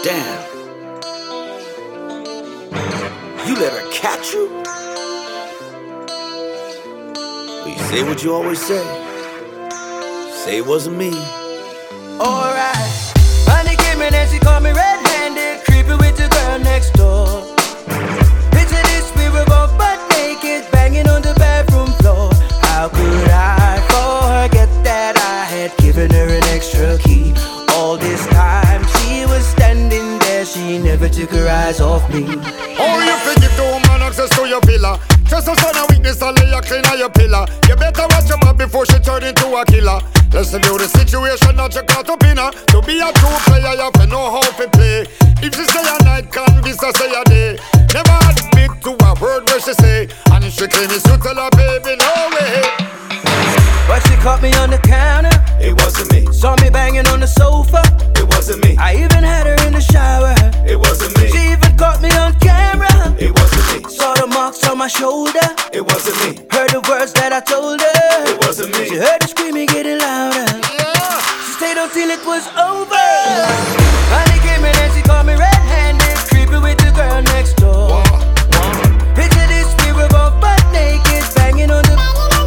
Damn. You let her catch you? Well, you say what you always say. Say it wasn't me. Alright. Money came in and she caught me red-handed, creeping with the girl next door. Picture this, we were both butt naked, banging on the bathroom floor. How could I forget that I had given her an extra key? All this time she was standing there, she never took her eyes off me. Oh, you think give the woman access to your villa? Just a son of weakness and lay a clean on your pillar. You better watch your mouth before she turn into a killer. Let's review the situation, not your caught up in her. To be a true player, you have to know how to play. If she say a night, can't be so say a day. Never admit to a word where she say. And if she claim it's you, tell her baby, no way. But she caught me on the counter. It wasn't me. Saw me banging on the sofa. It wasn't me. I even had her in the shower. It wasn't me. She even caught me on camera. It wasn't me. Saw the marks on my shoulder. It wasn't me. Heard the words that I told her. It wasn't me. She heard the screaming getting louder. She stayed until it was over. Honey came in and she caught me red-handed, creeping with the girl next door. Picture this, we were both butt naked, banging on the.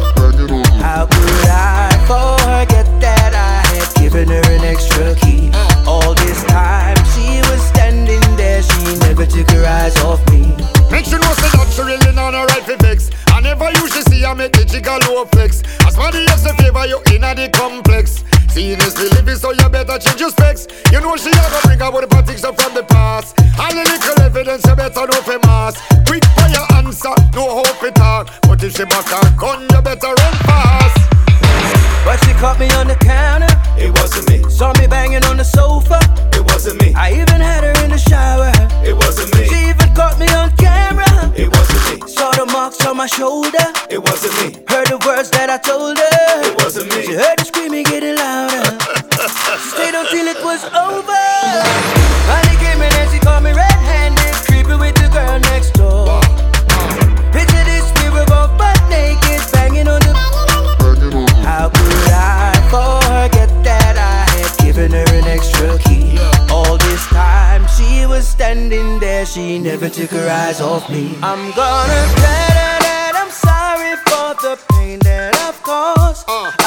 How could I forget that I had given her an extra key? All this time she was standing there, she never took her eyes off me. Make sure you know that she really not a right for vex. I never usually see her make the jiggle low flex. As somebody else to favor you in the complex. Seeing is believing, so you better change your specs. You know she ever bring out the politics up from the past. All the little evidence you better know for mass. Quick for your answer, no hope it talk. But if she back her gun, you better run fast. But she caught me on the counter. It wasn't me. Saw me banging on the sofa. It wasn't me. I even had her in the shower. It wasn't me. She even caught me on camera. It wasn't me. Saw the marks on my shoulder. It wasn't me. Heard the words that I told her. It wasn't me. She heard the screaming getting louder. She stayed until it was over. Honey came in and she caught me red-handed, creeping with the girl next door. Picture this, we were both butt naked, banging on the. How could I forget that I had given her an extra key? All this time she was standing there, she never took her eyes off me. I'm gonna tell her that I'm sorry for the pain that I've caused.